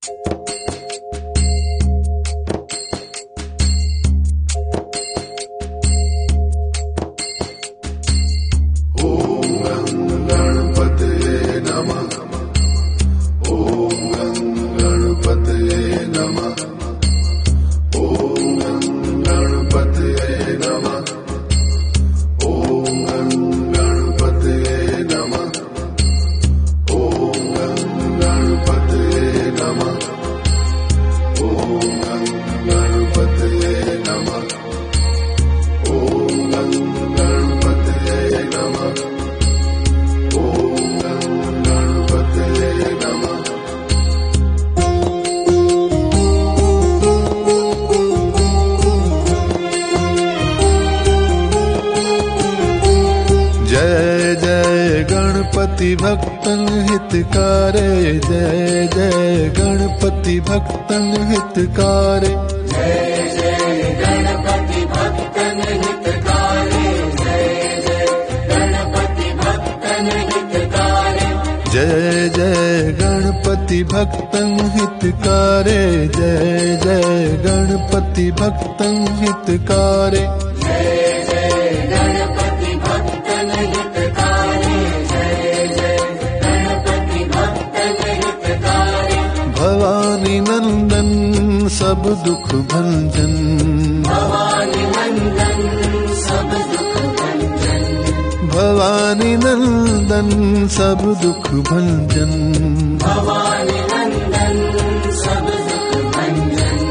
भक्तन हितकारे, जय जय गणपति भक्तन हितकारे, जय जय गणपति भक्तन हितकारे, जय जय गणपति भक्तन हितकारे, जय जय गणपति भक्तन हितकारे, जय जय गणपति भक्तन हितकारे, जय जय गणपति भक्तन हितकारे, जय जय गणपति भक्तन हितकारे, भवानी नंदन सब दुख भंजन, भवानी नंदन सब दुख भंजन, भवानी नंदन सब दुख भंजन, भवानी नंदन सब दुख भंजन,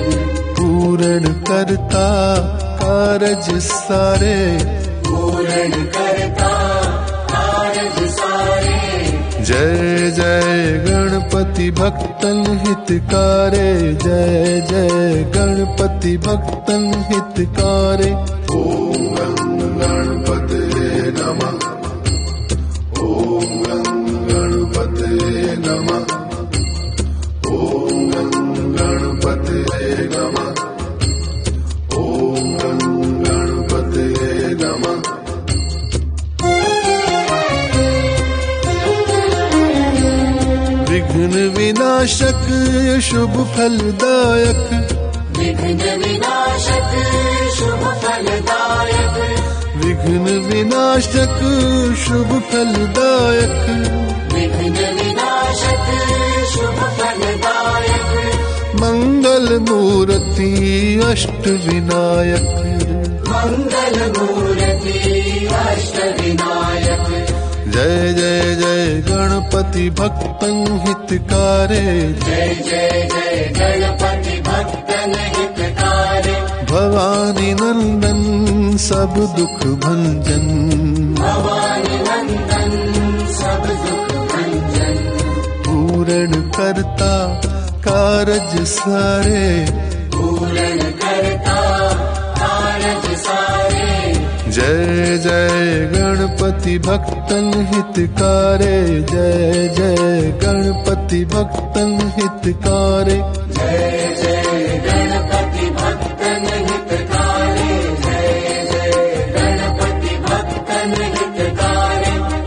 पूर्ण करता कारज सारे, पूर्ण करता कारज सारे, जय जय गणपति भक्तन हितकारे, जय जय गणपति भक्तन हितकारे। ओम गणपतये नमः, ओम गणपतये नमः, ओम गणपतये नमः, ओम गणपतये नमः। विघ्न विनाशक शुभ फलदायक, विघ्न विनाशक शुभ फलदायक, विघ्न विनाशक शुभ फलदायक, विघ्न विनाशक शुभ फलदायक, मंगल मूर्ति अष्ट विनायक, मंगल मूर्ति अष्ट विनायक, जय जय जय गणपति भक्तन हितकारे, जय जय जय गणपति भक्तन हितकारे, भवानी नंदन सब दुख भंजन, भवानी नंदन सब दुख भंजन, पूर्ण करता कारज सारे, पूर्ण करता कारज सारे, जय जय गणपति भक्तन हितकारे, जय जय गणपति भक्तन हितकारे, जय जय गणपति भक्तन हितकारे, जय जय गणपति भक्तन हितकारे,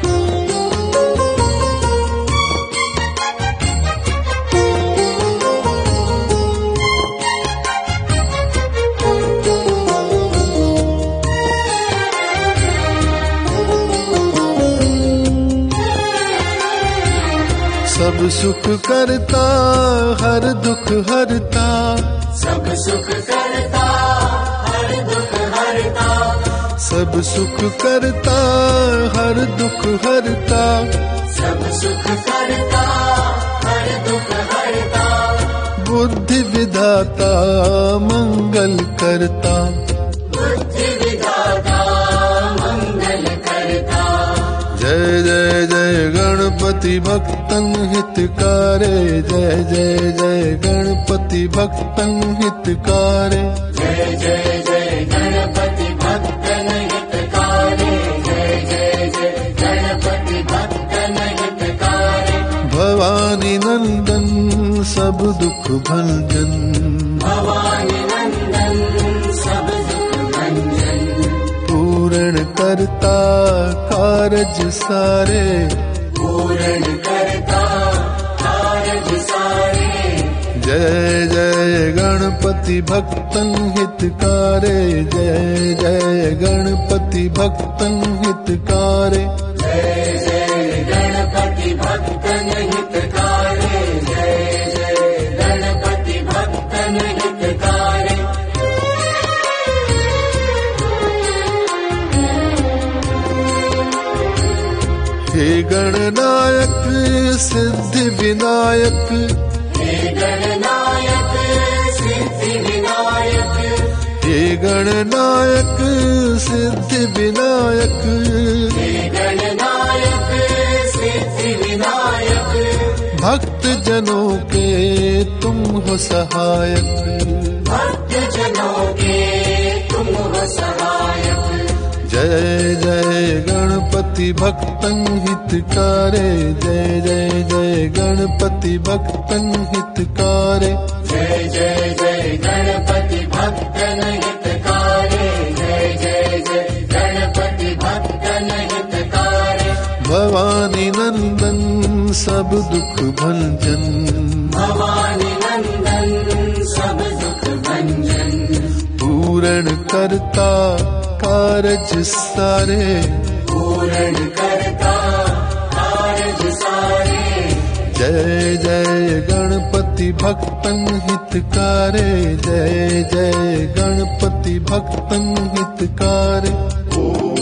सब सुख करता हर दुख हरता, सब सुख करता हर दुख हरता, सब सुख करता हर दुख हरता, सब सुख करता हर दुख हरता, बुद्धि विधाता मंगल करता, बुद्धि विधाता मंगल करता, जय जय जय गणपति भक्तन हितकारे, जय जय जय गणपति भक्तन हितकारे, जय जय जय गणपति भक्तन हितकारे, जय जय जय गणपति भक्तन हितकारे, भवानी नंदन सब दुख भंजन, भवानी नंदन सब दुख भंजन, पूर्ण करता कारज सारे, पूर्ण करता कारज सारे, जय जय गणपति भक्तन हितकारे, जय जय गणपति भक्तन हितकारे, जय जय गणपति भक्तन हितकारे, जय जय गणपति भक्तन हितकारे। हे गणनायक सिद्धि विनायक, हे गणनायक सिद्धि विनायक, हे गणनायक सिद्धि विनायक, हे गणनायक सिद्धि विनायक। भक्त जनों के तुम हो सहायक, भक्त जनों के तुम हो सहायक। जय जय गणपति भक्तन हितकारे, जय जय जय गणपति भक्तन हितकारे, जय जय जय गणपति भक्तन हितकारे, जय जय जय गणपति भक्तन हितकारे। भवानी नंदन सब दुख भंजन, भवानी नंदन सब दुख भंजन, पूर्ण करता कारज सारे, पूर्ण करता कारज सारे। जय जय गणपति भक्तन हितकारे, जय जय गणपति भक्तन हितकारे।